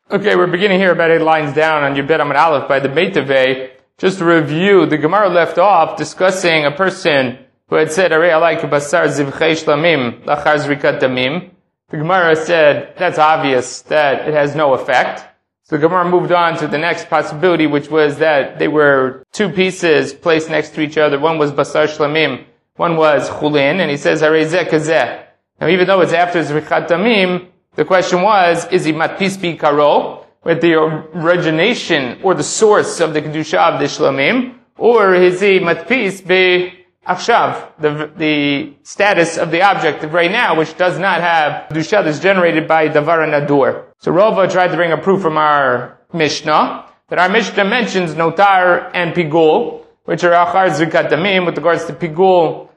Okay, we're beginning here about 8 lines down on Yud Bet Amud Aleph by the Beit Tevei. Just to review, the Gemara left off discussing a person who had said, Arei alai k'basar zivchei shlamim lachar zrikat damim. The Gemara said, that's obvious that it has no effect. So the Gemara moved on to the next possibility, which was that they were two pieces placed next to each other. One was basar shlamim, one was chulin, and he says, Arei zeh kazeh. Now even though it's after zrikat damim, the question was, is he matpis b'ikaro, with the origination or the source of the kedusha of the shlamim, or is he matpis b'achshav, the status of the object of right now, which does not have kedusha that's generated by davar nadur. So Rava tried to bring a proof from our Mishnah, that our Mishnah mentions notar and pigul, which are achar zrikat damim. With regards to pigul,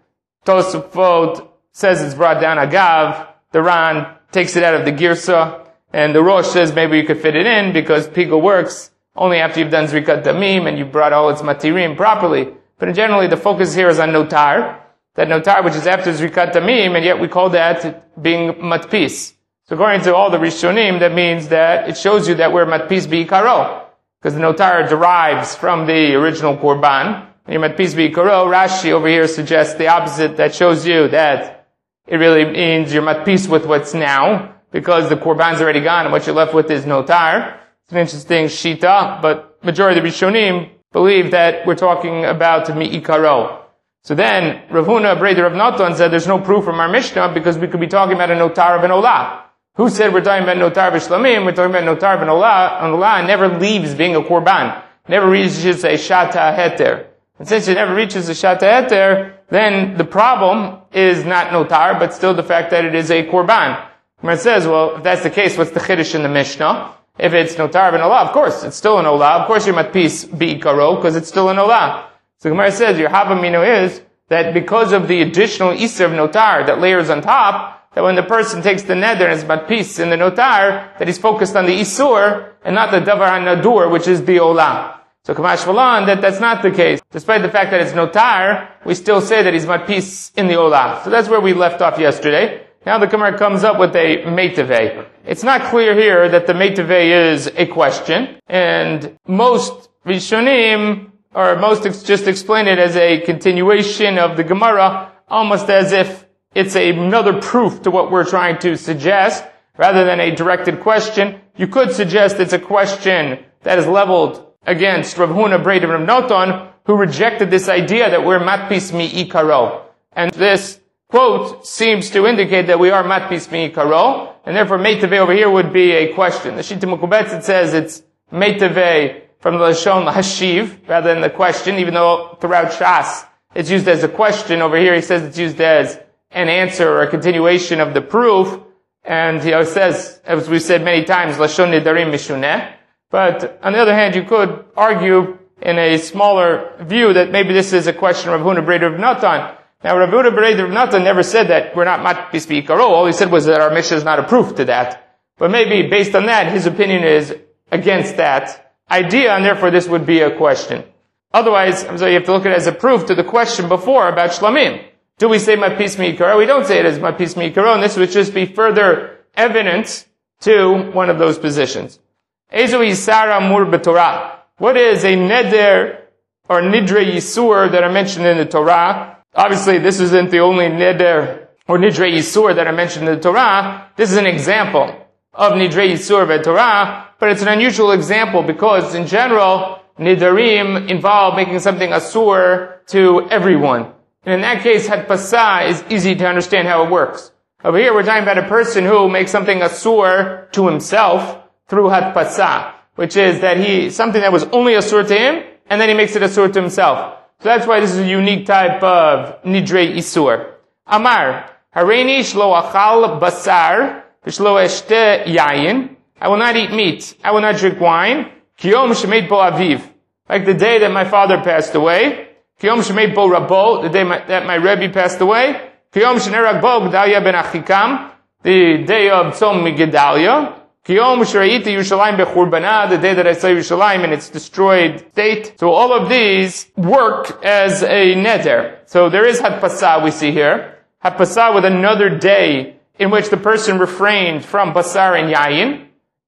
Tosafot says it's brought down agav, the Ran takes it out of the girsa, and the Rosh says maybe you could fit it in because pigul works only after you've done zrikat damim and you've brought all its matirim properly. But generally the focus here is on notar, that notar which is after zrikat damim, and yet we call that being matpis. So according to all the Rishonim, that means that it shows you that we're matpis b'ikaro, because the notar derives from the original korban. And you're matpis b'ikaro. Rashi over here suggests the opposite, that shows you that it really means you're matpis with what's now, because the korban's already gone and what you're left with is notar. It's an interesting shita, but majority of the Rishonim believe that we're talking about mi'ikaro. So then, Rav Huna, brother of Natan, said there's no proof from our Mishnah because we could be talking about a notar of an olah. Who said we're talking about notar v'shlamim? We're talking about notar of an olah. An olah never leaves being a korban. Never reaches a shata heter. And since it never reaches a shata heter, then the problem is not notar, but still the fact that it is a korban. Gemara says, well, if that's the case, what's the chiddush in the Mishnah? If it's notar of an olah, of course, it's still an olah. Of course you're matpis b'ikaro, because it's still an olah. So Gemara says, your havamino is that because of the additional iser of notar that layers on top, that when the person takes the neder and is matpis in the notar, that he's focused on the isur and not the davar nadur, which is the olah. So Kamash Valan, that's not the case. Despite the fact that it's notar, we still say that he's matpis in the olah. So that's where we left off yesterday. Now the Gemara comes up with a meitavei. It's not clear here that the meitavei is a question, and most Rishonim, or most just explain it as a continuation of the Gemara, almost as if it's another proof to what we're trying to suggest, rather than a directed question. You could suggest it's a question that is leveled against Rav Huna, brother of Natan, who rejected this idea that we're matpis mi'ikaro. And this quote seems to indicate that we are matpis mi'ikaro, and therefore meitavei over here would be a question. The Shita Mekubetz, it says it's meitavei from the Lashon Hashiv, rather than the question, even though throughout Shas it's used as a question. Over here he says it's used as an answer or a continuation of the proof, and he says, as we've said many times, Lashon Nidarim Mishuneh. But on the other hand, you could argue in a smaller view that maybe this is a question of Rav Huna, brother of Natan. Now, Rav Huna, brother of Natan never said that we're not matpis b'ikaro. All he said was that our Mishnah is not a proof to that. But maybe based on that, his opinion is against that idea, and therefore this would be a question. Otherwise, so you have to look at it as a proof to the question before about shlamim. Do we say matpis mi'ikaro? We don't say it as matpis mi'ikaro, and this would just be further evidence to one of those positions. Ezu yisar amur b'Torah. What is a neder or nidre yisur that are mentioned in the Torah? Obviously, this isn't the only neder or nidre yisur that are mentioned in the Torah. This is an example of nidre yisur b'Torah, but it's an unusual example because in general, nidarim involve making something asur to everyone. And in that case, hadpasa is easy to understand how it works. Over here, we're talking about a person who makes something asur to himself through hadpasa, which is that something that was only asur to him, and then he makes it asur to himself. So that's why this is a unique type of nidre isur. Amar, hareini shlo achal basar, v'shlo eshte yayin. I will not eat meat. I will not drink wine. Kiyom shemet bo aviv. Like the day that my father passed away. Kiyom shemet bo rabo, the day that my Rebbe passed away. Kiyom shenerag bo Gedalia ben Achikam, the day of Tzom Gedalia. Kiyom Shre'iti Yerushalayim Bechurbanah, the day that I saw Yerushalayim in its destroyed state. So all of these work as a neder. So there is hadpasa we see here. Hadpasa with another day in which the person refrained from basar and yayin.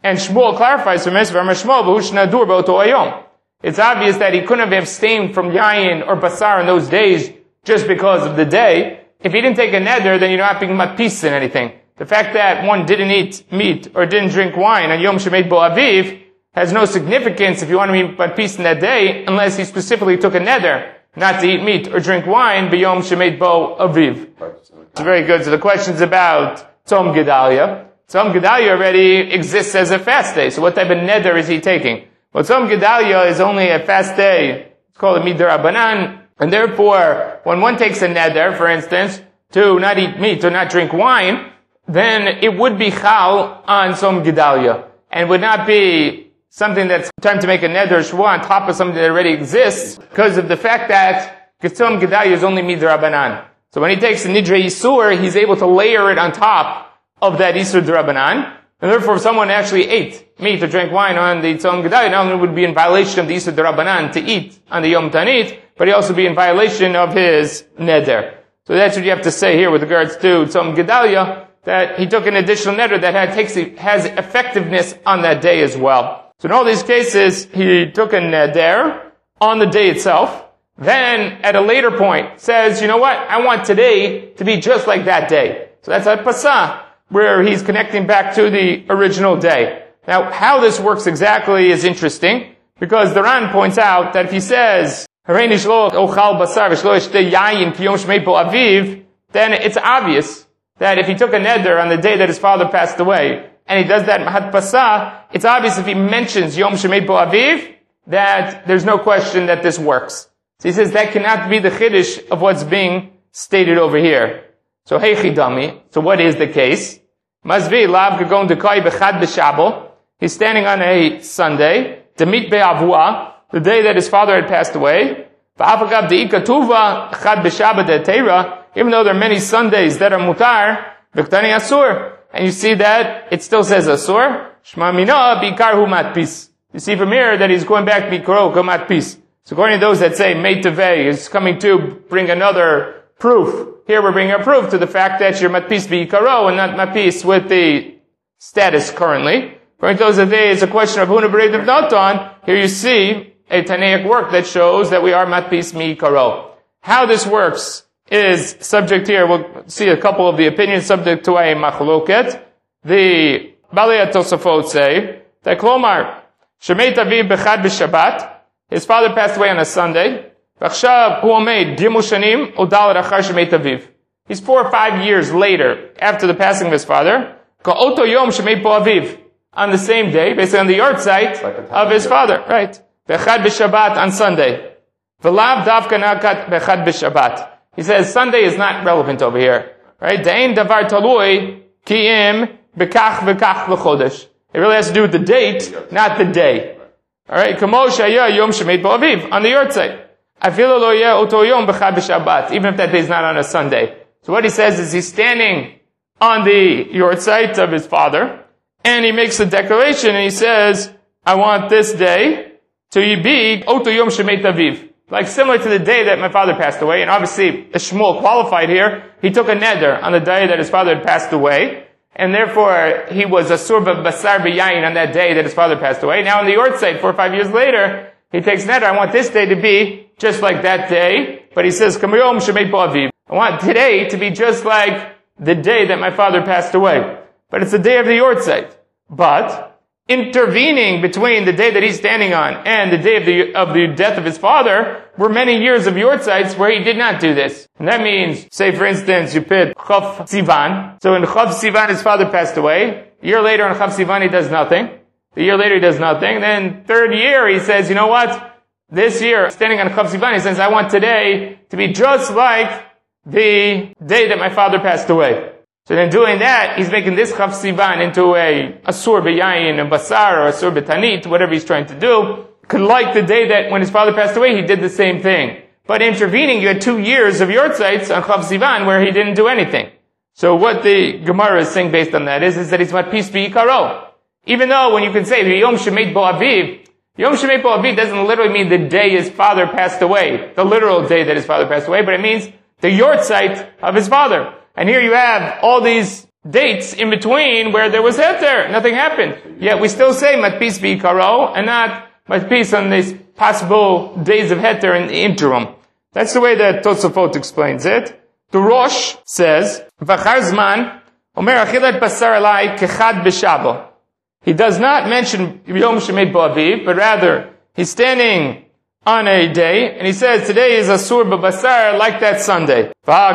And Shmuel clarifies from this, it's obvious that he couldn't have abstained from yayin or basar in those days just because of the day. If he didn't take a neder, then you're not being matpis in anything. The fact that one didn't eat meat or didn't drink wine on Yom Shemet Bo Aviv has no significance if you want to be matpis in that day, unless he specifically took a neder not to eat meat or drink wine b'Yom Shemet Bo Aviv. It's very good. So the question's about Tzom Gedalia. Tzom Gedalia already exists as a fast day. So what type of neder is he taking? Well, Tzom Gedalia is only a fast day. It's called a Midarabanan. And therefore, when one takes a neder, for instance, to not eat meat or not drink wine, then it would be chal on Tzom Gedalia. And would not be something that's time to make a neder shua on top of something that already exists, because of the fact that Tzom Gedalia is only Midarabanan. So when he takes the Nidre Yisur, he's able to layer it on top of that Yisur D'Rabbanan. And therefore, if someone actually ate meat or drank wine on the Tzom Gedalia, not only would he be in violation of the Yisur D'Rabbanan to eat on the Yom Tanit, but he'd also be in violation of his neder. So that's what you have to say here with regards to Tzom Gedalia, that he took an additional neder that has effectiveness on that day as well. So in all these cases, he took a neder on the day itself, then at a later point says, you know what, I want today to be just like that day. So that's a pasah, where he's connecting back to the original day. Now, how this works exactly is interesting, because the Ran points out that if he says, then it's obvious that if he took a neder on the day that his father passed away, and he does that Mahat Pasah, it's obvious if he mentions Yom Shemei Bo Aviv, that there's no question that this works. So he says that cannot be the chiddush of what's being stated over here. So hey chidami, so what is the case? Mazvi lav kagon dekai bechad b'shabo. He's standing on a Sunday, demit be'avua, the day that his father had passed away. V'afagav de'ikatuva chad b'shabat de'teira, even though there are many Sundays that are mutar, v'ktani asur. And you see that it still says asur. Shma mina bikarhu matpis. You see from here that he's going back to bikaro matpis. So according to those that say Meit Tevei is coming to bring another proof. Here we're bringing a proof to the fact that you're matpis bikaro and not matpis with the status currently. According to those that say it's a question of Huna Bereid of Noton, here you see a Tanaic work that shows that we are matpis mikaro. How this works is subject here, we'll see a couple of the opinions subject to a machloket. The Balei HaTosafot say that Klomar, Shemei Aviv bechad b'Shabbat, his father passed away on a Sunday. He's 4 or 5 years later after the passing of his father. On the same day, basically on the yahrzeit of his father, right? Bechad b'Shabbat on Sunday. V'lav davka nakat bechad b'Shabbat. He says Sunday is not relevant over here, right? De'ein davar talui ki'im bekach v'kach v'chodesh. It really has to do with the date, not the day. Alright, Kamo shaya yom shemet bo aviv, on the yahrzeit. Afilu lo yeh oto yom bechad b'Shabbat, even if that day is not on a Sunday. So what he says is he's standing on the yahrzeit of his father, and he makes a declaration, and he says, I want this day to be oto yom shemet aviv. Like similar to the day that my father passed away, and obviously Shmuel qualified here, he took a neder on the day that his father had passed away, and therefore he was a surba basar b'yayin on that day that his father passed away. Now in the yahrzeit, 4 or 5 years later, he takes neder, I want this day to be just like that day, but he says, Kamiyom shemet bo aviv. I want today to be just like the day that my father passed away. But it's the day of the yahrzeit. But intervening between the day that he's standing on and the day of the death of his father were many years of yahrzeits where he did not do this. And that means, say for instance, you put Chav Sivan. So in Chav Sivan his father passed away. A year later on Chav Sivan he does nothing. A year later he does nothing. Then third year he says, you know what? This year, standing on Chav Sivan, he says, I want today to be just like the day that my father passed away. So then doing that, he's making this Chav Sivan into a Asur B'Yayin, a Basar, or Asur B'Tanit, whatever he's trying to do. Could like the day that when his father passed away, he did the same thing. But intervening, you had 2 years of yahrzeits on Chav Sivan where he didn't do anything. So what the Gemara is saying based on that is that he's matpis b'ikaro. Even though when you can say Yom Shemet Bo Aviv, Yom Shemet Bo Aviv doesn't literally mean the day his father passed away, the literal day that his father passed away, but it means the yahrzeit of his father. And here you have all these dates in between where there was heter. Nothing happened. Yet we still say matpis b'ikaro and not matpis on these possible days of heter in the interim. That's the way that Tosafot explains it. The Rosh says, V'achar zman, omer achilat basar alai kechad b'shabo. He does not mention Yom Shemet Bo Aviv, but rather he's standing on a day, and he says today is Asur b'Basar like that Sunday.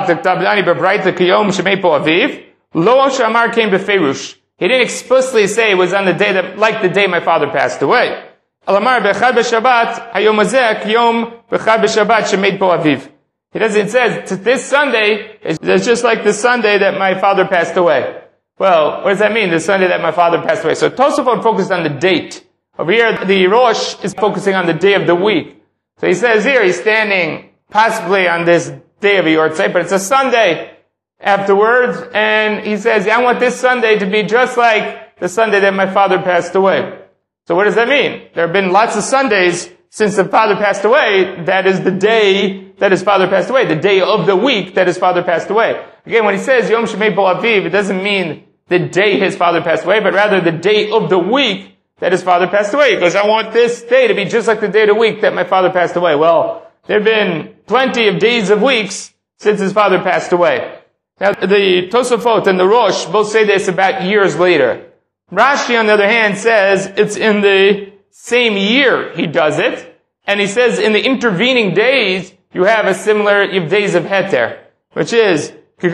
Lo Shamar came b'Ferush. He didn't explicitly say it was on the day that, like the day my father passed away. Alamar b'Echad b'Shabbat hayom hazeh yom b'Echad b'Shabbat Shemet Bo Aviv. He doesn't. It says this Sunday is just like the Sunday that my father passed away. Well, what does that mean? The Sunday that my father passed away. So Tosafot focused on the date. Over here, the Rosh is focusing on the day of the week. So he says here, he's standing possibly on this day of a Yortzeit, but it's a Sunday afterwards, and he says, I want this Sunday to be just like the Sunday that my father passed away. So what does that mean? There have been lots of Sundays since the father passed away. That is the day that his father passed away, the day of the week that his father passed away. Again, when he says Yom Shemei Bo Aviv, it doesn't mean the day his father passed away, but rather the day of the week that his father passed away. He goes, I want this day to be just like the day of the week that my father passed away. Well, there have been plenty of days of weeks since his father passed away. Now, the Tosafot and the Rosh both say this about years later. Rashi, on the other hand, says it's in the same year he does it, and he says in the intervening days, you have a similar, you have days of heter, which is, the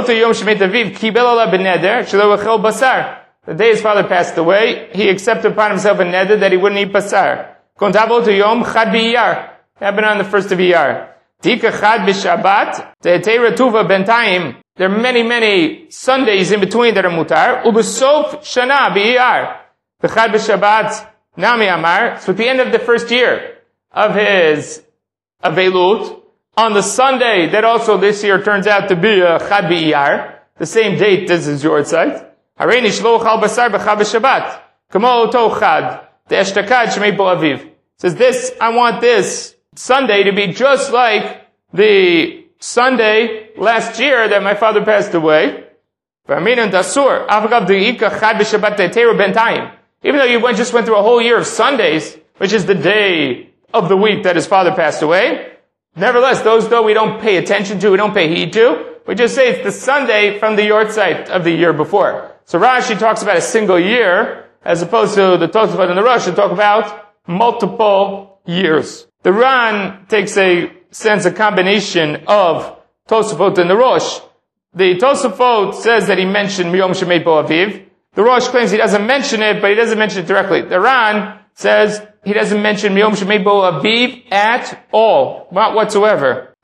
day his father passed away, he accepted upon himself a neder that he wouldn't eat basar. Happened on the first of Iyar. There are many, many Sundays in between that are mutar. Ubesof shana b'Iyar. The Chad b'Shabbat nami amar. So at the end of the first year of his avelut, on the Sunday that also this year turns out to be a Chad b'Iyar, the same date as his Yortzeit. Hareini shloch al basar b'Chad b'Shabbat. Kamo oto Chad. The Eshtakad Shemei Bo Aviv. Says this, I want this Sunday to be just like the Sunday last year that my father passed away. Even though you just went through a whole year of Sundays, which is the day of the week that his father passed away, nevertheless, those though we don't pay attention to, we don't pay heed to, we just say it's the Sunday from the Yortzeit of the year before. So Rashi talks about a single year, as opposed to the Tosafot and the Rosh who talk about multiple years. The Ran takes a combination of Tosafot and the Rosh. The Tosafot says that he mentioned Yom Shemei Bo Aviv. The Rosh claims he doesn't mention it, but he doesn't mention it directly. The Ran says he doesn't mention Yom Shemei Bo Aviv at all, not whatsoever.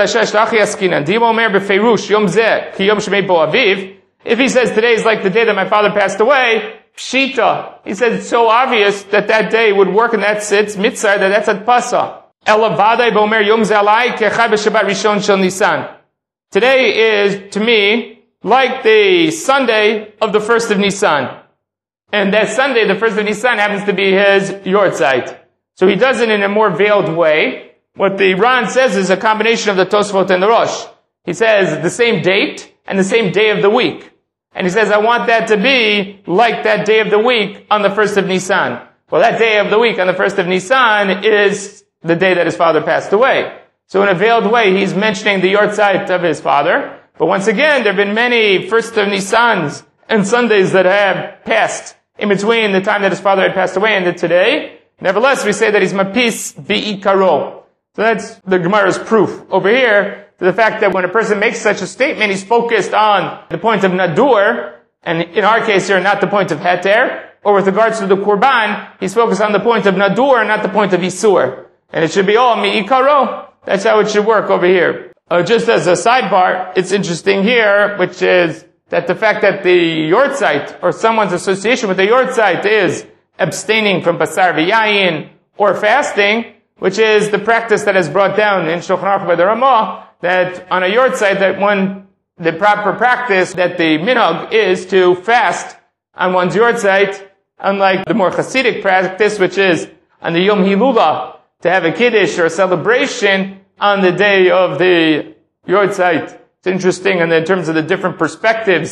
If he says today is like the day that my father passed away, Pshita. He said it's so obvious that that day would work, and that's it's mitzvah, that's at Pasa. Elavadai bomer yom zalai kechad b'Shabbat rishon shel Nisan. Today is, to me, like the Sunday of the first of Nisan. And that Sunday, the first of Nisan, happens to be his Yortzeit. So he does it in a more veiled way. What the Ran says is a combination of the Tosfot and the Rosh. He says the same date and the same day of the week. And he says, I want that to be like that day of the week on the first of Nisan. Well, that day of the week on the first of Nisan is the day that his father passed away. So in a veiled way, he's mentioning the Yortzeit of his father. But once again, there have been many first of Nisans and Sundays that have passed in between the time that his father had passed away and today. Nevertheless, we say that he's mapis bi'ikaro. So that's the Gemara's proof over here to the fact that when a person makes such a statement, he's focused on the point of nadur, and in our case here, not the point of heter, or with regards to the Qurban, he's focused on the point of nadur, not the point of isur. And it should be all mi'ikaro. That's how it should work over here. Just as a sidebar, it's interesting here, which is that the fact that the Yortzeit, or someone's association with the Yortzeit, is abstaining from basar v'yayin, or fasting, which is the practice that is brought down in Shulchan Aruch by the Ramah, that on a Yortzeit, the proper practice, that the minhag is to fast on one's Yortzeit, unlike the more Hasidic practice, which is on the Yom Hilula, to have a Kiddush or a celebration on the day of the Yortzeit. It's interesting, and in terms of the different perspectives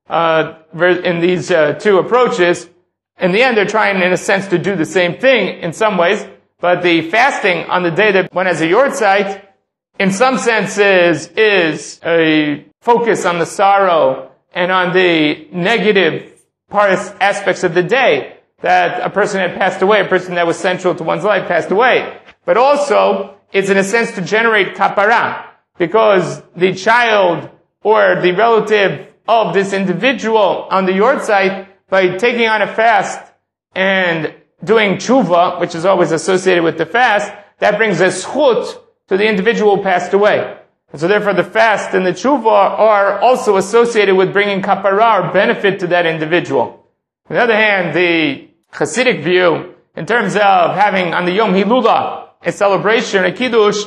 in these two approaches. In the end, they're trying, in a sense, to do the same thing in some ways, but the fasting on the day that one has a yortzeit, in some senses, is a focus on the sorrow and on the negative aspects of the day, that a person had passed away, a person that was central to one's life passed away. But also, it's in a sense to generate kapara, because the child or the relative of this individual on the yortzeit, by taking on a fast and doing tshuva, which is always associated with the fast, that brings a zchut to the individual who passed away. And so therefore the fast and the tshuva are also associated with bringing kapara or benefit to that individual. On the other hand, the Hasidic view, in terms of having on the Yom Hilula a celebration, a kiddush,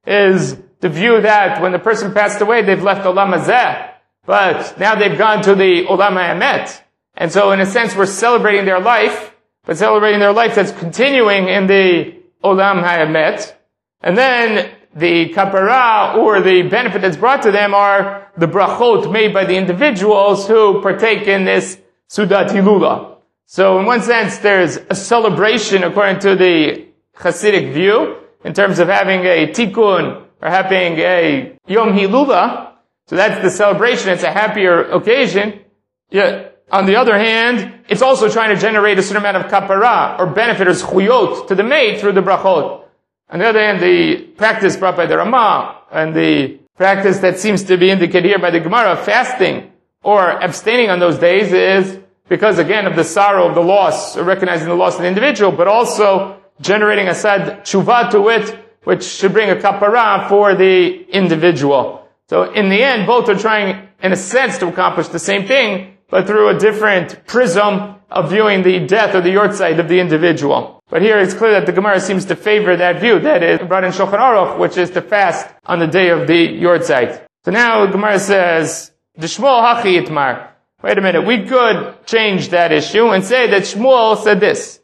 is the view that when the person passed away, they've left Olam Hazeh, but now they've gone to the Olam HaEmet. And so in a sense we're celebrating their life, but celebrating their life that's continuing in the Olam HaEmet. And then the kapara, or the benefit that's brought to them, are the brachot made by the individuals who partake in this Sudat Hilula. So in one sense, there's a celebration according to the Hasidic view, in terms of having a tikkun, or having a Yom Hilula. So that's the celebration, it's a happier occasion. Yeah. On the other hand, it's also trying to generate a certain amount of kapara, or benefit, or zchuyot, to the maid through the brachot. On the other hand, the practice brought by the Ramah, and the practice that seems to be indicated here by the Gemara, fasting or abstaining on those days, is because, again, of the sorrow of the loss, or recognizing the loss of the individual, but also generating a sad tshuva to it, which should bring a kapara for the individual. So in the end, both are trying, in a sense, to accomplish the same thing, but through a different prism of viewing the death or the yortzeit of the individual. But here it's clear that the Gemara seems to favor that view, that is brought in Shulchan Aruch, which is to fast on the day of the yortzeit. So now the Gemara says, the Shmuel hachi itmar. Wait a minute, we could change that issue and say that Shmuel said this.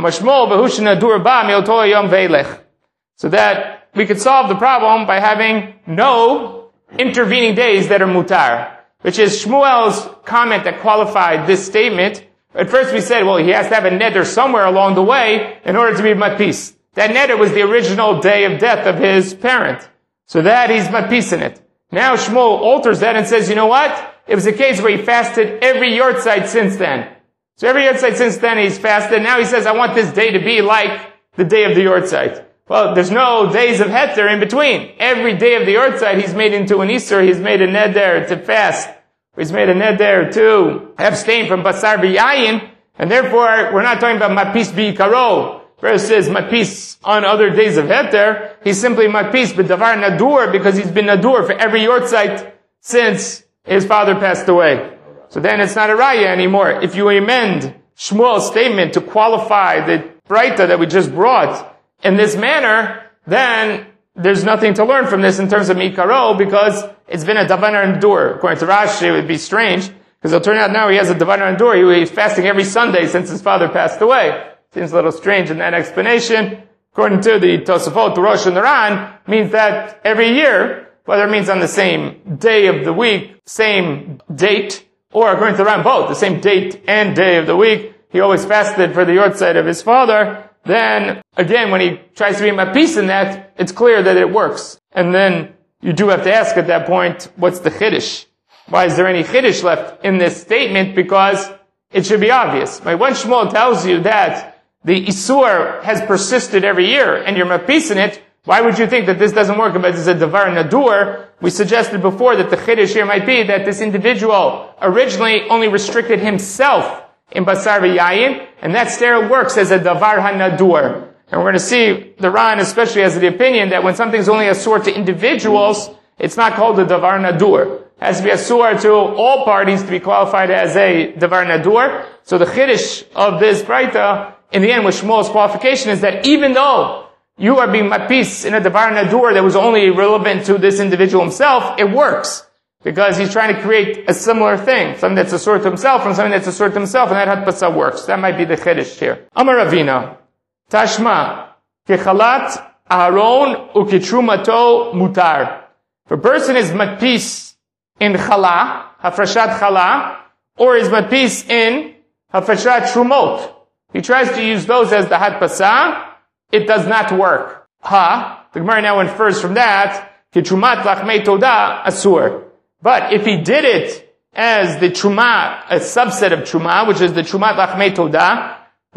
So that we could solve the problem by having no intervening days that are mutar, which is Shmuel's comment that qualified this statement. At first we said, well, he has to have a neder somewhere along the way in order to be matpis. That neder was the original day of death of his parent. So that he's matpis in it. Now Shmuel alters that and says, you know what? It was a case where he fasted every yortzeit since then. So every yortzeit since then he's fasted. Now he says, I want this day to be like the day of the yortzeit. Well, there's no days of heter in between. Every day of the yortzeit he's made into an Isser, he's made a neder to fast. He's made a neder to abstain from basar v'yayin, and therefore we're not talking about matpis b'ikaro versus matpis on other days of heter. He's simply matpis b'davar nadur, because he's been nadur for every yortzeit since his father passed away. So then it's not a raya anymore. If you amend Shmuel's statement to qualify the braita that we just brought in this manner, then there's nothing to learn from this in terms of mikaro, because it's been a davanar nadur. According to Rashi, it would be strange, because it'll turn out now he has a davanar nadur. He's fasting every Sunday since his father passed away. Seems a little strange in that explanation. According to the Tosafot, the Rosh and the Ran, means that every year, whether it means on the same day of the week, same date, or according to the Ran, both, the same date and day of the week, he always fasted for the yortzeit of his father. Then, again, when he tries to be matpis in that, it's clear that it works. And then you do have to ask at that point, what's the chiddush? Why is there any chiddush left in this statement? Because it should be obvious. When Shmuel tells you that the Isur has persisted every year and you're matpis in it, why would you think that this doesn't work? But it's a davar nadur. We suggested before that the chiddush here might be that this individual originally only restricted himself in basar v'yayin, and that still works as a davar hanadur. And we're going to see the Ran especially has the opinion that when something's only asur to individuals, it's not called a davar nadur. It has to be asur to all parties to be qualified as a davar nadur. So the chiddush of this braita, in the end, with Shmuel's qualification, is that even though you are being matpis in a davar nadur that was only relevant to this individual himself, it works. Because he's trying to create a similar thing, something that's asur to himself and something that's asur to himself, and that hadpasa works. That might be the chiddush here. Amar Ravina, Tashma, kechalat Aharon ukitrumato mutar. If a person is matpis in chala, hafrashat chala, or is matpis in hafashat trumot. He tries to use those as the hadpasa. It does not work. The Gemara now infers from that, kitrumat lachmei toda asur. But if he did it as the truma, a subset of truma, which is the trumat lachmei toda, the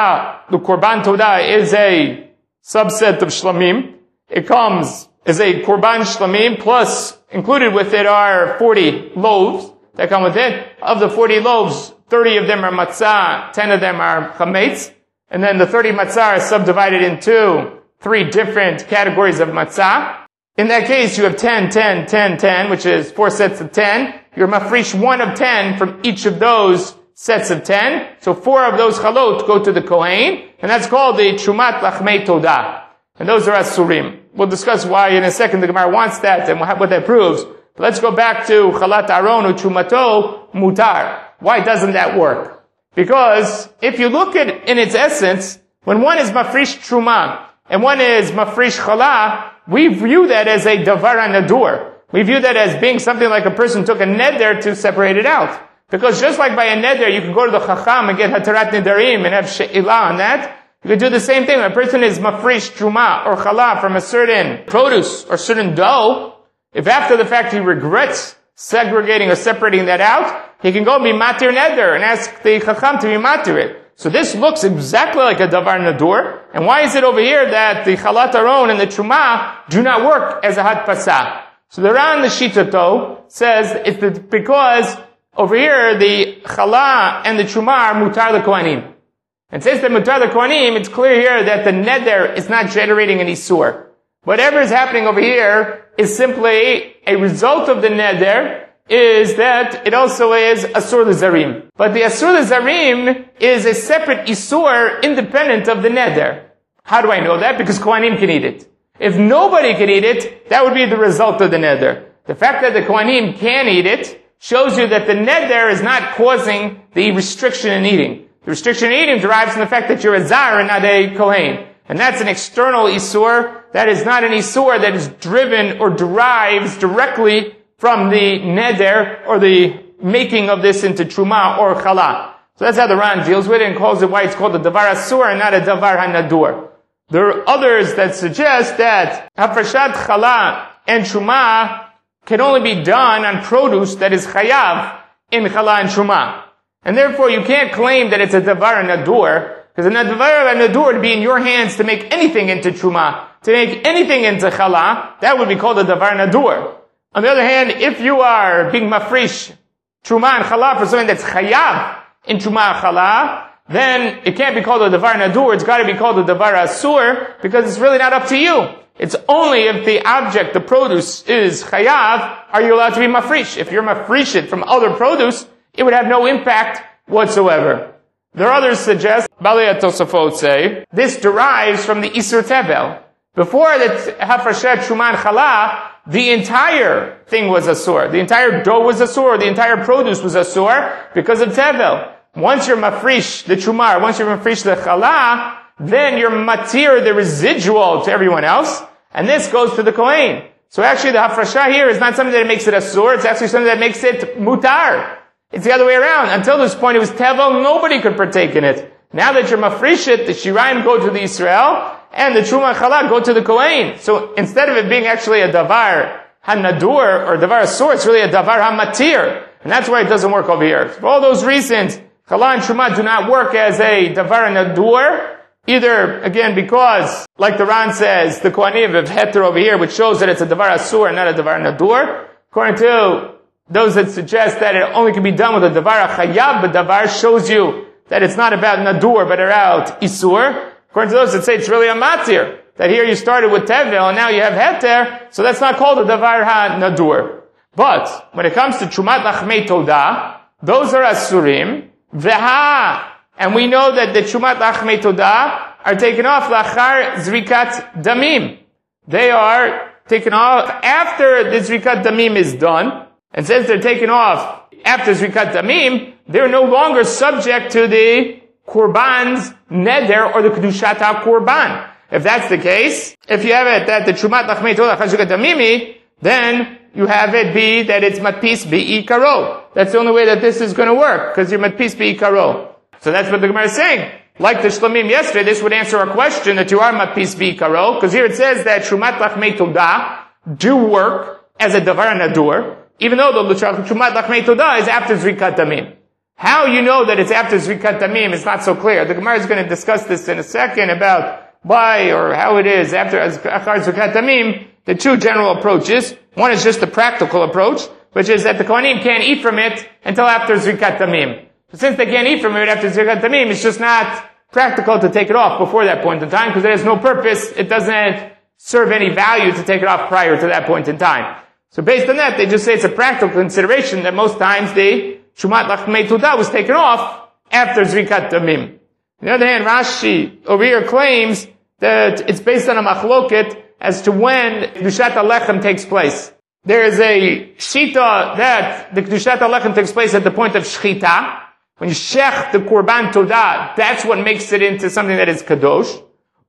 korban toda is a subset of shlamim. It comes as a korban shlamim, plus included with it are 40 loaves that come with it. Of the 40 loaves, 30 of them are matzah, 10 of them are chametz, and then the 30 matzah are subdivided into 3 different categories of matzah. In that case, you have 10, 10, 10, 10, which is 4 sets of 10. You're mafrish 1 of 10 from each of those sets of 10. So 4 of those chalot go to the Kohen, and that's called the Trumat Lachmei Todah. And those are Asurim. We'll discuss why in a second the Gemara wants that and what that proves. But let's go back to Chalat Aron or Trumato Mutar. Why doesn't that work? Because if you look at it in its essence, when one is mafrish Truma and one is mafrish Chala, we view that as a davar nadur. We view that as being something like a person took a neder to separate it out. Because just like by a neder, you can go to the chacham and get hatarat nedarim and have she'ilah on that, you can do the same thing. When a person is mafrish truma or chala from a certain produce or certain dough, if after the fact he regrets segregating or separating that out, he can go and be matir neder and ask the chacham to be matir it. So this looks exactly like a davar nadur. And why is it over here that the chalat aron and the truma do not work as a hadpasa? So the Ran the Shitato says it's because over here the chala and the truma are mutar the kohanim. And since they're mutar the kohanim, it's clear here that the neder is not generating an isur. Whatever is happening over here is simply a result of the neder, is that it also is asur l'zarim. But the asur l'zarim is a separate isur independent of the neder. How do I know that? Because kohanim can eat it. If nobody can eat it, that would be the result of the neder. The fact that the kohanim can eat it shows you that the neder is not causing the restriction in eating. The restriction in eating derives from the fact that you're a zar and not a kohen. And that's an external isur. That is not an isur that is driven or derives directly from the neder or the making of this into truma or chala. So that's how the Ran deals with it and calls it why it's called a davar asur and not a davar hanadur. There are others that suggest that hafrashat chala and truma can only be done on produce that is chayav in chala and truma. And therefore you can't claim that it's a davar nadur, because a davar nadur would be in your hands to make anything into truma, to make anything into chala, that would be called a davar nadur. On the other hand, if you are being mafrish truma and chala for something that's chayav in truma and chala, then it can't be called a davar nadur, it's got to be called a davar asur, because it's really not up to you. It's only if the object, the produce, is chayav, are you allowed to be mafrish. If you're mafrish it from other produce, it would have no impact whatsoever. There are others suggest, Balei Tosafot say, this derives from the Isur Tevel. Before the Hafrashet Shuman Chala, the entire thing was asur. The entire dough was asur. The entire produce was asur because of Tevel. Once you're mafrish the Trumar, once you're mafrish the Chala, then you're matir the residual to everyone else, and this goes to the Kohen. So actually the Hafrashah here is not something that makes it asur, it's actually something that makes it mutar. It's the other way around. Until this point it was Tevel, nobody could partake in it. Now that you're mafrish it, the Shirayim go to the Israel, and the Truma Chala go to the Kohen. So instead of it being actually a davar hanadur or davar asur, it's really a davar hamatir. And that's why it doesn't work over here. For all those reasons, Chala and Truma do not work as a davar nadur, either, again, because, like the Ran says, the Kohanim have heter over here, which shows that it's a davar asur and not a davar nadur. According to those that suggest that it only can be done with a davar chayav, but davar shows you that it's not about nadur, but about isur. According to those that say it's really a matir, that here you started with tevel and now you have heter, so that's not called a davar ha-nadur. But when it comes to trumat lachmei todah, those are asurim, veha, and we know that the trumat lachmei todah are taken off lachar zrikat damim. They are taken off after the zrikat damim is done, and since they're taken off after zrikat damim, they're no longer subject to the korban's neder or the kedushat ha-korban. If that's the case, if you have it that the trumat lachmei todah zrikat damimi, then you have it be that it's matpis bi'ikaro. That's the only way that this is going to work, because you're matpis be'ikaro. So that's what the Gemara is saying. Like the Shlamim yesterday, this would answer our question that you are matpis be'ikaro, because here it says that Trumat Lachmei Todah do work as a davar nadur, even though the Trumat Lachmei Todah is after Zrikat Damim. How you know that it's after Zrikat Damim is not so clear. The Gemara is going to discuss this in a second about why or how it is after Achar Zrikat Damim. The two general approaches. One is just the practical approach, which is that the Kohanim can't eat from it until after Zrikat Damim. But since they can't eat from it after Zrikat Damim, it's just not practical to take it off before that point in time, because it has no purpose. It doesn't serve any value to take it off prior to that point in time. So based on that, they just say it's a practical consideration that most times the Trumat Lachmei Todah was taken off after Zrikat Damim. On the other hand, Rashi over here claims that it's based on a machloket as to when Kedushat HaLechem takes place. There is a shita that the Kedushat HaLechem takes place at the point of Shechita. When you shech the Korban Todah, that's what makes it into something that is Kadosh.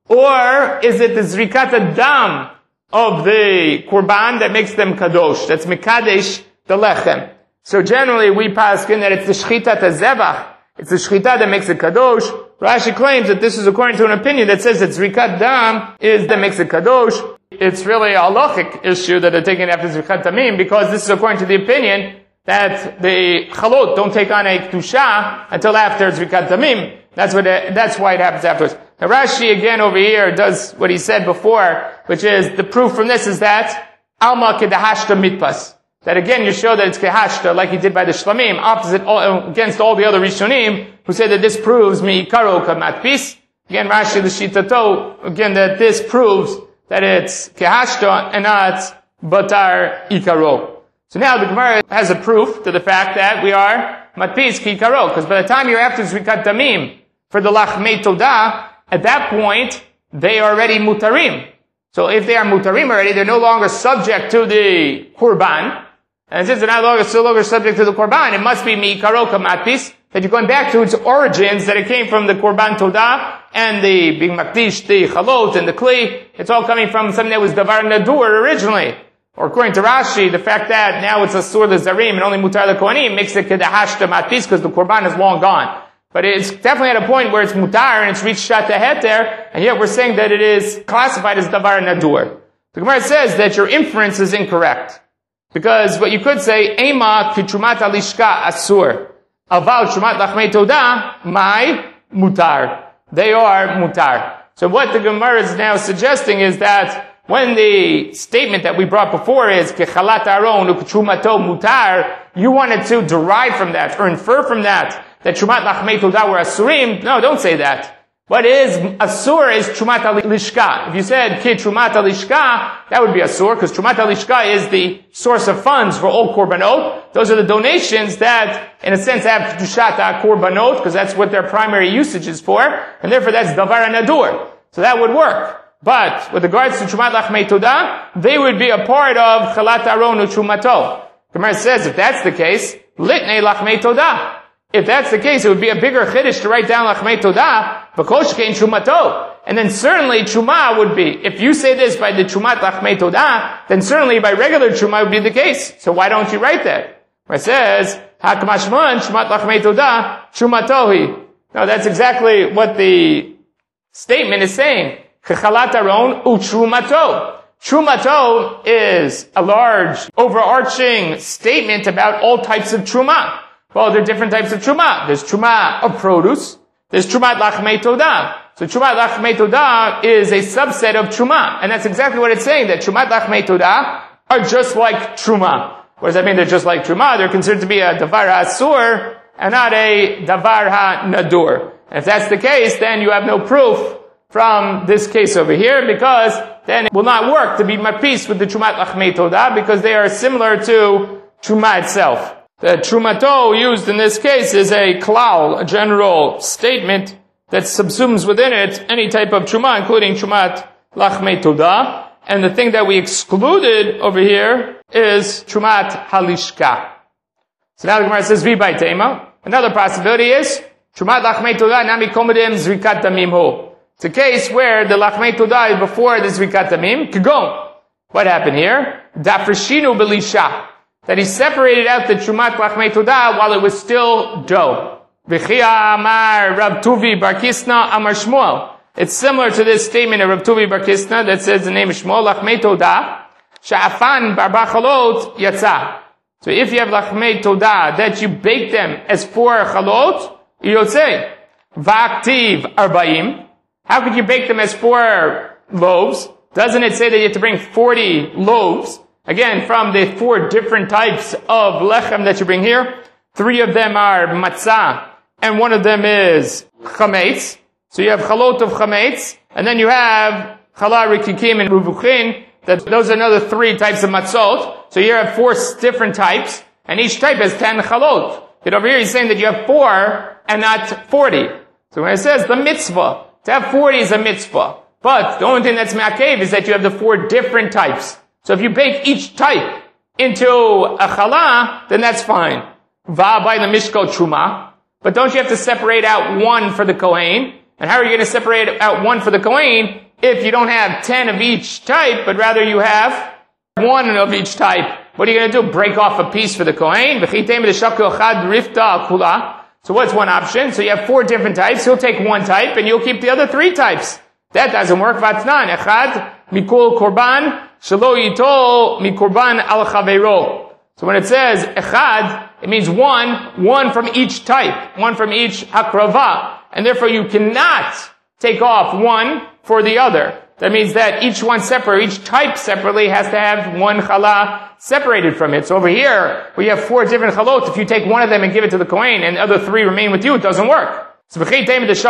Or is it the Zrikat Adam of the Korban that makes them Kadosh? That's Mekadesh the Lechem. So generally we paskin that it's the Shechita Zevach. It's the Shechita that makes it Kadosh. Rashi claims that this is according to an opinion that says that Zrikat Dam is that makes it Kadosh. It's really a halachic issue that they're taking after Zrikat Damim, because this is according to the opinion that the Chalot don't take on a Kedusha until after Zrikat Damim. That's why it happens afterwards. Now Rashi again over here does what he said before, which is the proof from this is that Alma Kedahashta Mitpas. That again you show that it's Kehashta like he did by the Shlamim, opposite against all the other Rishonim who say that this proves Mi'ikaro Kamatpis. Again Rashi L'Shitato, again that this proves that it's Kehashta and not Batar Ikaro. So now the Gemara has a proof to the fact that we are Matpis Kikaro, because by the time you're after Zrikat Damim for the Lachmei Todah, at that point, they are already mutarim. So if they are mutarim already, they're no longer subject to the Korban. And since they're no longer subject to the Korban, it must be Mi'ikaro Kamatpis, that you're going back to its origins, that it came from the Korban Todah, and the Big Makdish, the Chalot, and the Kli. It's all coming from something that was Davar Nadur originally. Or according to Rashi, the fact that now it's Asur L'Zarim and only Mutar L'Kohanim makes it Kedahashta Matpis, because the Korban is long gone. But it's definitely at a point where it's mutar and it's reached Shat HaHeter, and yet we're saying that it is classified as Davar Nadur. The Gemara says that your inference is incorrect. Because what you could say, Ema ki Trumat Alishka Asur. Aval Trumat Lachmei Todah, my mutar. They are mutar. So what the Gemara is now suggesting is that when the statement that we brought before is Kechalat Aron Uketrumato mutar, you wanted to derive from that or infer from that Trumat Lachmei Todah were Asurim. No, don't say that. What is Asur is Trumat Alishka. If you said Ki Trumat Alishka, that would be Asur, because Trumat Alishka is the source of funds for all Korbanot. Those are the donations that, in a sense, have Kedushat Korbanot, because that's what their primary usage is for, and therefore that's Davar Nadur. So that would work. But with regards to Trumat Lachmei Todah, they would be a part of Chalat Aron Utrumato. Gemara says, if that's the case, Litnei Lachmei Todah. If that's the case, it would be a bigger chiddush to write down Lachmei Todah, V'koshkein Trumato. And then certainly Truma would be, if you say this by the Trumat Lachmei Todah, then certainly by regular Truma would be the case. So why don't you write that? Where it says, Hakmashman Trumat Lachmei Todah, Trumatohi. No, that's exactly what the statement is saying. Chechalat Aron Utrumato. Trumato is a large, overarching statement about all types of Truma. Well, there are different types of Truma. There's Truma of produce. There's Trumat Lachmei Todah. So Trumat Lachmei Todah is a subset of Truma. And that's exactly what it's saying, that Trumat Lachmei Todah are just like Truma. What does that mean? They're just like Truma. They're considered to be a Davar HaAsur and not a Davar HaNadur. And if that's the case, then you have no proof from this case over here, because then it will not work to be matpis with the Trumat Lachmei Todah, because they are similar to Truma itself. The Trumato used in this case is a klal, a general statement that subsumes within it any type of Truma, including Trumat Lachmei Todah. And the thing that we excluded over here is Trumat Halishka. So now the Gemara says, V'bai Tema. Another possibility is Trumat Lachmei Todah nami komodim zrikat damim ho. It's a case where the Lachmei Todah is before the zrikat damim. Kagon. What happened here? Dafreshinu belisha. that he separated out the Trumat Lachmei Todah while it was still dough. V'chia amar Rab Tuvi Bar Kisna amar Shmuel. It's similar to this statement of Rab Tuvi Bar Kisna that says the name of Shmuel, Lachmei Todah, Sha'afan bar chalot yatsa. So if you have Lachmei Todah, that you bake them as 4 chalot, yotzei. V'aktiv arba'im. How could you bake them as 4 loaves? Doesn't it say that you have to bring 40 loaves? Again, from the 4 different types of lechem that you bring here. 3 of them are matzah, and 1 of them is chametz. So you have chalot of chametz, and then you have chala rikikim and ruvuchin. Those are another 3 types of matzot. So you have 4 different types, and each type has 10 chalot. But over here he's saying that you have 4 and not 40. So when it says the mitzvah, to have 40 is a mitzvah. But the only thing that's ma'akev is that you have the 4 different types. So if you bake each type into a challah, then that's fine. Va by the mishkol truma. But don't you have to separate out 1 for the kohen? And how are you going to separate out 1 for the kohen if you don't have 10 of each type, but rather you have 1 of each type? What are you going to do? Break off a piece for the kohen? So what's one option? So you have 4 different types. He'll take 1 type and you'll keep the other 3 types. That doesn't work. Vatnan. Echad mikol korban shelo yitol mikorban al chaveiro. So when it says echad, it means 1 from each type, 1 from each hakrava. And therefore you cannot take off 1 for the other. That means that each one separate, each type separately has to have 1 challah separated from it. So over here, where you have 4 different chalot, if you take 1 of them and give it to the kohen and the other 3 remain with you, it doesn't work. So what do?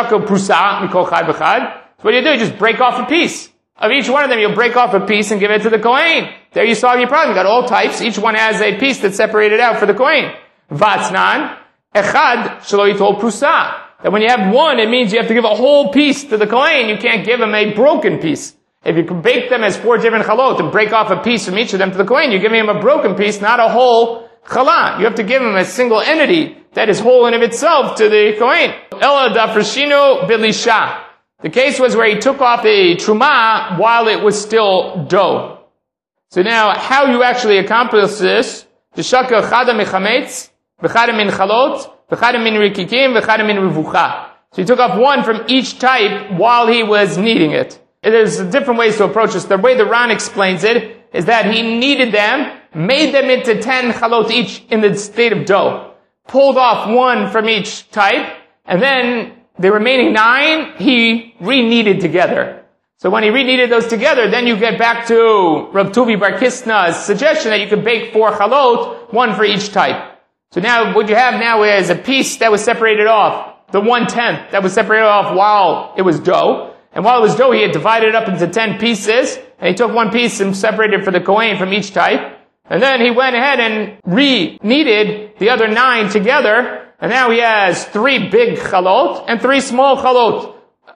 You just break off a piece. Of each one of them, you'll break off a piece and give it to the kohen. There you solve your problem. You got all types. Each one has a piece that's separated out for the kohen. Vatznan, echad, shelo yitol prusa. That when you have 1, it means you have to give a whole piece to the kohen. You can't give him a broken piece. If you can bake them as 4 different chalot and break off a piece from each of them to the kohen, you're giving him a broken piece, not a whole challah. You have to give him a single entity that is whole in of itself to the kohen. Ela dafreshino bilisha. The case was where he took off the truma while it was still dough. So now, how you actually accomplish this? Tishaka chada mechametz, v'chada min chalot, v'chada min rikikim, v'chada min revucha. So he took off 1 from each type while he was kneading it. There's different ways to approach this. The way the Ran explains it is that he kneaded them, made them into 10 chalot each in the state of dough, pulled off 1 from each type, and then the remaining 9, he re-kneaded together. So when he re-kneaded those together, then you get back to Rab Tuvi Bar Kisna's suggestion that you could bake 4 chalot, 1 for each type. So now, what you have now is a piece that was separated off, the 1/10 that was separated off while it was dough. And while it was dough, he had divided it up into 10 pieces, and he took 1 piece and separated for the kohen from each type. And then he went ahead and re-kneaded the other 9 together, and now he has 3 big chalot and 3 small chalot.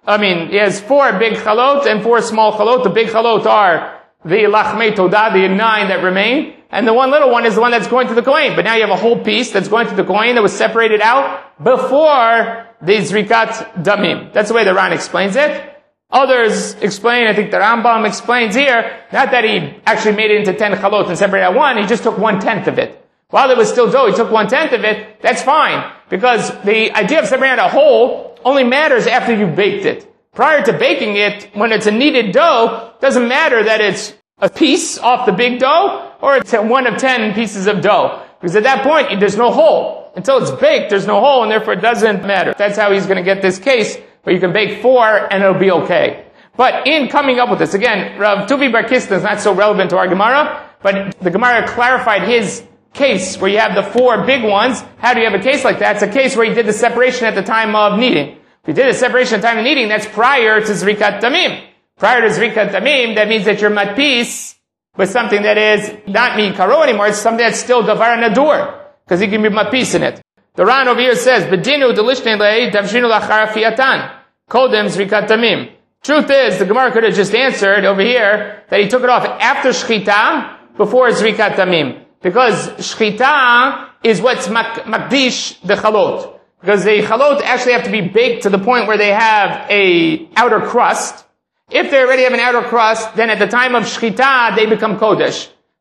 He has 4 big chalot and 4 small chalot. The big chalot are the lachmei todah, the 9 that remain, and the 1 little one is the one that's going to the kohen. But now you have a whole piece that's going to the kohen that was separated out before the zrikat damim. That's the way the Ran explains it. Others explain, I think the Rambam explains here, not that he actually made it into 10 chalot and separated out 1, he just took 1/10 of it. While it was still dough, he took 1/10 of it. That's fine, because the idea of separating out a whole only matters after you've baked it. Prior to baking it, when it's a kneaded dough, it doesn't matter that it's a piece off the big dough, or it's 1 of 10 pieces of dough. Because at that point, there's no hole. Until it's baked, there's no hole, and therefore it doesn't matter. That's how he's going to get this case, where you can bake 4 and it'll be okay. But in coming up with this, again, Rav Tuvi Bar Kisna is not so relevant to our Gemara, but the Gemara clarified his case where you have the 4 big ones. How do you have a case like that? It's a case where he did the separation at the time of kneading. If you did the separation at the time of kneading, that's prior to Zrikat Damim. Prior to Zrikat Damim, that means that you're matpis with something that is not mi karo anymore, it's something that's still davar nadur, because he can be matpis in it. The Ran over here says, Bedinu delishne lei davshinu lachar fiatan, kodem Zrikat Damim. Truth is, the Gemara could have just answered over here that he took it off after Shchita, before Zrikat Damim. Because Shchita is what's makdish the chalot. Because the chalot actually have to be baked to the point where they have a outer crust. If they already have an outer crust, then at the time of Shchita, they become Kodesh.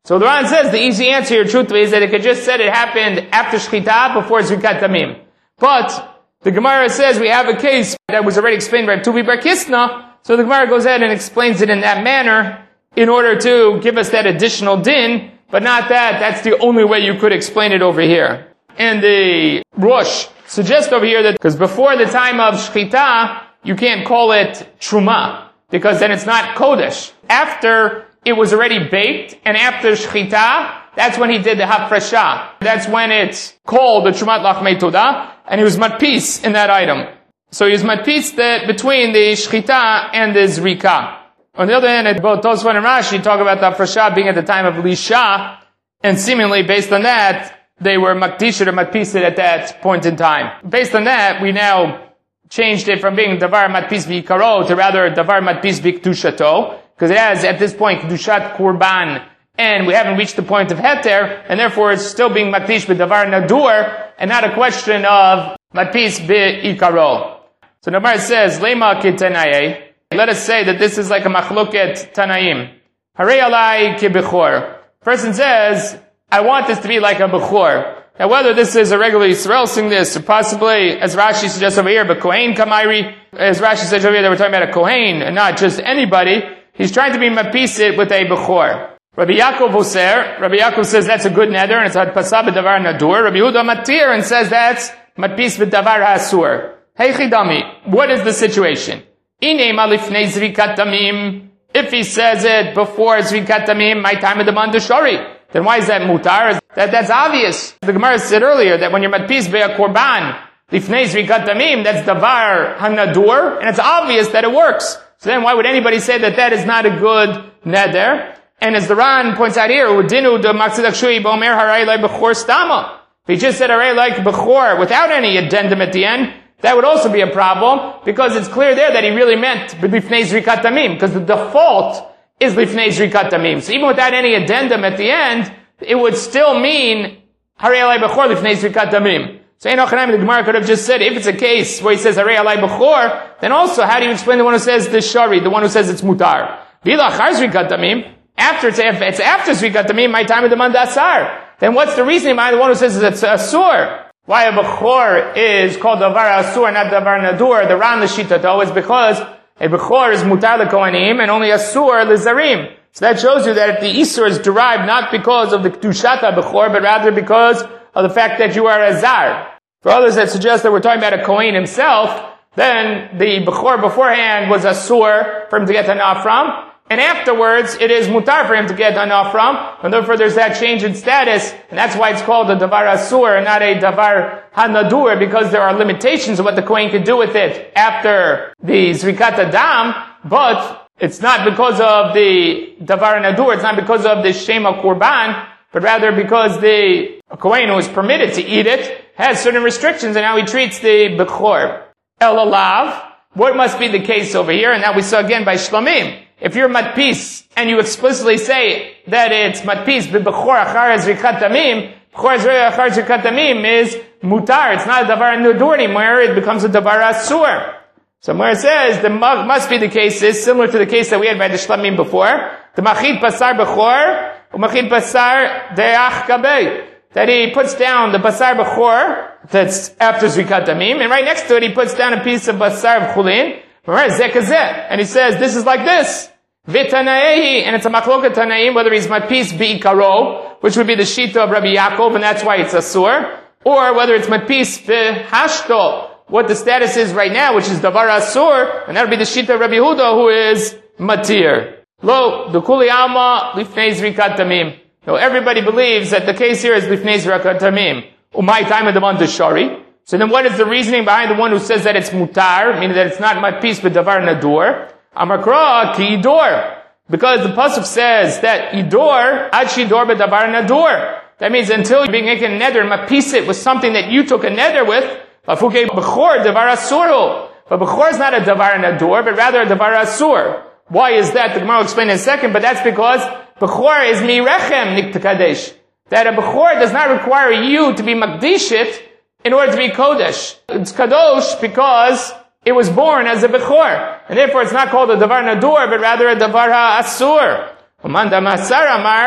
So the Ran says the easy answer here, truthfully, is that it could just said it happened after Shchita, before Zrikat Damim. But the Gemara says we have a case that was already explained by Tubi Bar Kisna, so the Gemara goes ahead and explains it in that manner in order to give us that additional din, but not that. That's the only way you could explain it over here. And the Rosh suggests over here that because before the time of Shchita, you can't call it Truma, because then it's not Kodesh. After it was already baked, and after Shchita, that's when he did the Hafrasha. That's when it's called the Trumat Lachmei Todah, and he was matpis in that item. So he was matpis between the Shchita and the Zrika. On the other hand, both Tosfot and Rashi talk about the Hafrasha being at the time of Lisha, and seemingly based on that, they were makdishit or matpisit at that point in time. Based on that, we now changed it from being davar matpis v'ikaro to rather davar matpis v'kedushato, because it has at this point kedushat kurban, and we haven't reached the point of heter, and therefore it's still being matpish b'davar nadur, and not a question of matpis v'ikaro. So the Gemara says, Lema kitanaye. Let us say that this is like a machloket tanaim. Harei alai kibechor. Person says, I want this to be like a bechor. Now whether this is a regular Yisrael sing this, or possibly, as Rashi suggests over here, but Kohen Kamairi, as Rashi says over here, that we're talking about a Kohen, and not just anybody, he's trying to be mapisit with a bechor. Rabbi Yaakov Oser, Rabbi Yaakov says that's a good neder, and it's hadpasa b'davar nadur. Rabbi Yehuda matir, and says that's matpis b'davar hasur. Hey chidami, what is the situation? Ine malifnei zrikat damim. If he says it before zrikat damim, my time of the mandashari, then why is that mutar? That's obvious. The Gemara said earlier that when you're matpis be'a korban, lifnei zrikat damim, that's davar hanadur, and it's obvious that it works. So then why would anybody say that that is not a good neder? And as the Ran points out here, udinu de makzidak shui bomer haray like bechor stama. If he just said haray like bechor without any addendum at the end, that would also be a problem, because it's clear there that he really meant lifnei zrikat damim, because the default is lifnei zrikat damim. So even without any addendum at the end, it would still mean haray alai bechor lifnei zrikat damim. So the Gemara could have just said, if it's a case where he says haray alai bechor, then also how do you explain the one who says the shari, the one who says it's mutar? Bila achar zrikat damim. After it's after zrikat damim, my time of the mandasar. Then what's the reasoning behind the one who says it's asur? Why a bechor is called davar asur, not davar nadur? The Ran l'shita though is because a bechor is mutar l'kohanim and only asur l'zarim. So that shows you that the isur is derived not because of the kedushat bechor, but rather because of the fact that you are a zar. For others that suggest that we're talking about a kohen himself, then the bechor beforehand was asur for him to get hanah from, and afterwards it is mutar for him to get hanah from, and therefore there's that change in status, and that's why it's called a davar asur and not a davar hanadur, because there are limitations of what the kohen can do with it after the zrikat adam, but it's not because of the davar nadur, it's not because of the shema korban, but rather because the kohen who is permitted to eat it has certain restrictions in how he treats the bechor. El alav, what must be the case over here? And that we saw again by shlamim. If you're matpis and you explicitly say that it's matpis b'bechor achar zrikat damim, bechor achar zrikat damim is mutar. It's not a davar nadur anymore. It becomes a davar asur. So where it says the must be the case is similar to the case that we had by the shlamim before. The machid pasar bechor umachid pasar deach kabei. That he puts down the basar bechor that's after zrikat damim, and right next to it he puts down a piece of basar of chulin. And he says, this is like this. V'tanaehi, and it's a machloket tanaim, whether he's matpis bi'ikaro, which would be the shita of Rabbi Yaakov, and that's why it's asur, or whether it's matpis b'hashto, what the status is right now, which is davar asur, and that would be the shita of Rabbi Yehuda, who is matir. Lo, the kuli alma lifnei zrikat damim. No, everybody believes that the case here is lifnei zrikat damim. Umay time of the month is shari. So then what is the reasoning behind the one who says that it's mutar, meaning that it's not matpis but davar nadur? Amakra ki idor. Because the pasuk says that idor, ad shidor b'davar nadur. That means until you're being making a neder, matpis it with something that you took a neder with, bafuke b'chor davar asuru. But b'chor is not a davar nadur, but rather a davar asur. Why is that? The Gemara will explain in a second, but that's because b'chor is mirechem niktakadesh. That a b'chor does not require you to be makdishit in order to be kodesh. It's kadosh because it was born as a bechor, and therefore it's not called a davar nadur, but rather a davar ha'asur. Umanda masar amar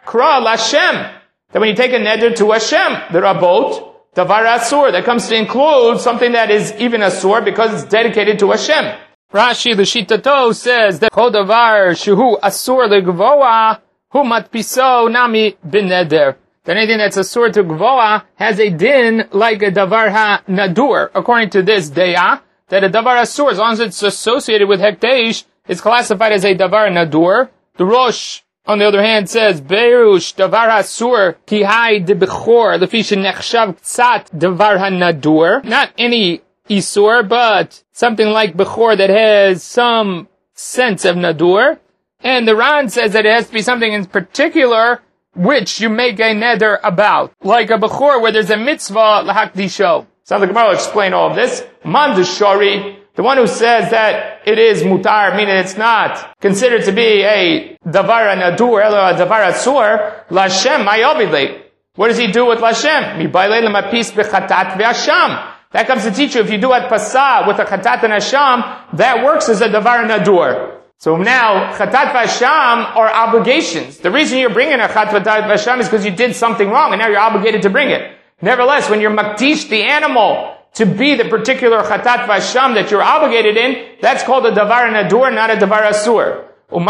kra l'Hashem. That when you take a neder to Hashem, the Rabot, davar asur, that comes to include something that is even asur because it's dedicated to Hashem. Rashi, the Shitato, says that Chol davar shehu asur legvoa hu matpiso nami b'neder. That anything that's asur to gvoa has a din like a davar ha-nadur. According to this daya, that a davar asur, as long as it's associated with hekdesh, is classified as a davar nadur. The Rosh, on the other hand, says, Berush davar asur ki hai de bechor lefi shenechshav tzat davar ha-nadur. Not any isur, but something like bechor that has some sense of nadur. And the Ran says that it has to be something in particular which you make a neder about. Like a bechor where there's a mitzvah lahakdisho. So the Gemara will explain all of this. Man deshari, the one who says that it is mutar, meaning it's not considered to be a davar nadur, elo a davar asur, l'Hashem ma'yovidli. What does he do with l'Hashem? Mibaylei l'mapis b'chatat v'asham. That comes to teach you, if you do at pasah with a chatat and asham, that works as a davar nadur. So now, chatat v'asham are obligations. The reason you're bringing a chatat v'asham is because you did something wrong, and now you're obligated to bring it. Nevertheless, when you're makdish the animal to be the particular chatat v'asham that you're obligated in, that's called a davar nadur, not a davar asur.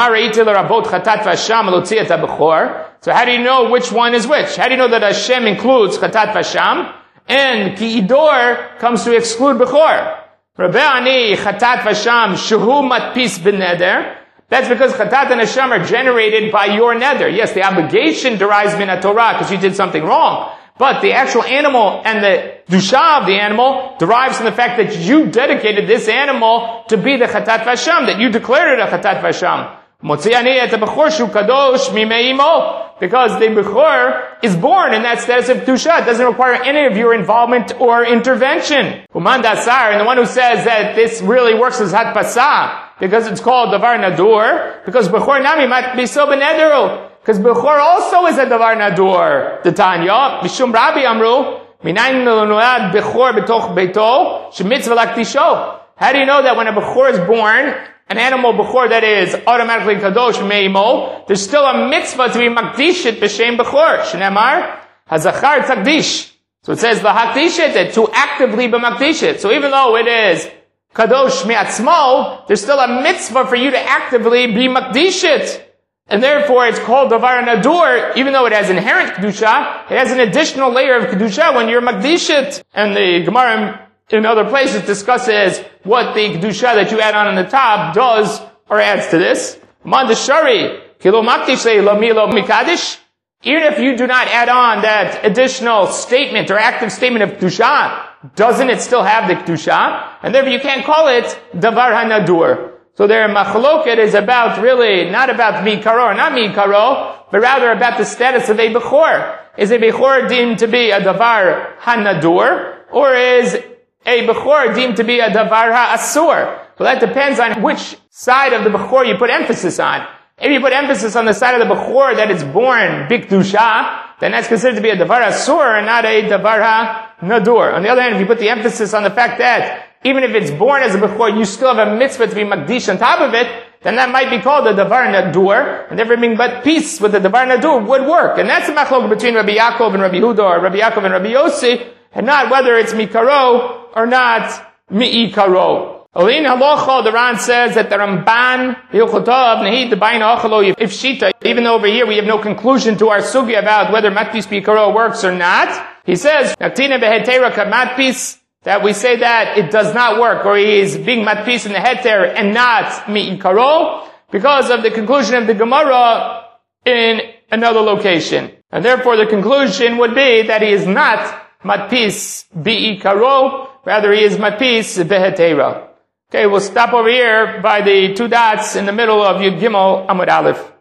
So how do you know which one is which? How do you know that Hashem includes chatat v'asham? And ki'idor comes to exclude bechor. Rabbe'ani chatat v'asham shehu matpis b'neder. That's because chatat and asham are generated by your neder. Yes, the obligation derives min Torah because you did something wrong. But the actual animal and the dusha of the animal derives from the fact that you dedicated this animal to be the chatat v'asham, that you declared it a chatat v'asham. Motzi'ani et bechor shu kadosh mimeimo. Because the bechor is born in that status of kedusha. It doesn't require any of your involvement or intervention. Uman dasar, and the one who says that this really works as hat pasah, because it's called davar nadur, because bechor nami mat biso benederu. Because bechor also is a davar nadur. The Tanya, Mishum Rabbi Amru, minayin noad bechor betoch beito, shemitzvah laktisho. How do you know that when a bechor is born, an animal bechor that is automatically kadosh meimo, there's still a mitzvah to be makdishit b'shem bechor. Shneimar hazachar tzakdish. So it says lahakdishit, to actively be makdishit. So even though it is kadosh me'atzmo, there's still a mitzvah for you to actively be makdishit. And therefore it's called davar nadur, even though it has inherent kedusha, it has an additional layer of kedusha when you're makdishit. And the Gemara in other places discusses what the kedusha that you add on the top does or adds to this. Mandashari, kilo makdish lo milo mikadish. Even if you do not add on that additional statement or active statement of kedusha, doesn't it still have the kedusha? And therefore you can't call it davar hanadur. So their machloket is about really not about mikaro or not mikaro, but rather about the status of a bechor. Is a bechor deemed to be a davar hanadur, or is a bechor deemed to be a davar ha'asur? Well, that depends on which side of the bechor you put emphasis on. If you put emphasis on the side of the bechor that it's born bikdusha, then that's considered to be a davar asur and not a davar ha'nadur. On the other hand, if you put the emphasis on the fact that even if it's born as a bechor, you still have a mitzvah to be makdish on top of it, then that might be called a davar nadur, and everything but peace with the davar nadur would work. And that's the machlok between Rabbi Yaakov and Rabbi Huda, or Rabbi Yaakov and Rabbi Yossi, and not whether it's mikaro or not mi'ikaro. Olin halacha, the Ran says that the Ramban, Hilchotov, Nehid, the Bain Achalo, if Shita, even though over here we have no conclusion to our sugi about whether matpis mikaro works or not, he says, Naktina behetera matpis, that we say that it does not work, or he is being matpis in the heter and not mi'ikaro, because of the conclusion of the Gemara in another location. And therefore the conclusion would be that he is not matpis bi'ikaro, rather he is matpis behetera. Okay, we'll stop over here by the two dots in the middle of Yud Gimel Amud Aleph.